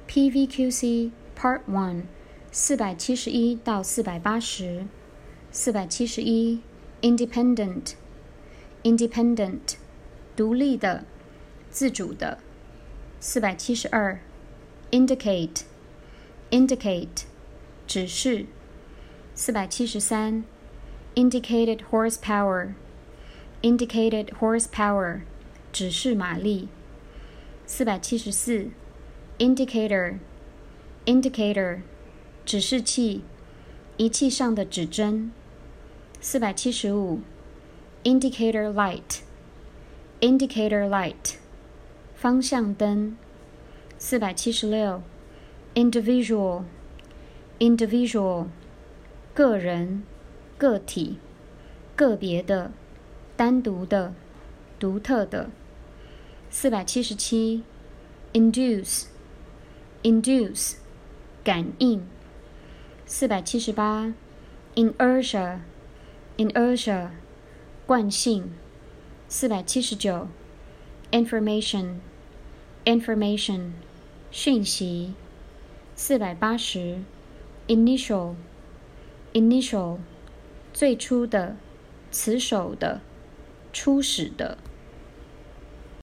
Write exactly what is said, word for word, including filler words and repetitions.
P V Q C Part one 四百七十一到四百八十。四百七十一 Independent Independent 独立的，自主的。四百七十二 Indicate Indicate 指示。四百七十三 Indicated horsepower Indicated horsepower 指示马力。四百七十四 Indicator Indicator 指示器，仪器上的指针。四百七十五 Indicator light Indicator light 方向灯。四百七十六 Individual Individual 个人、个体、个别的、单独的、独特的。四百七十七 Induce Induce 感应。四百七十八 Inertia Inertia 惯性。四百七十九 Information Information 讯息。四百八十 Initial Initial 最初的、此手的、初始的。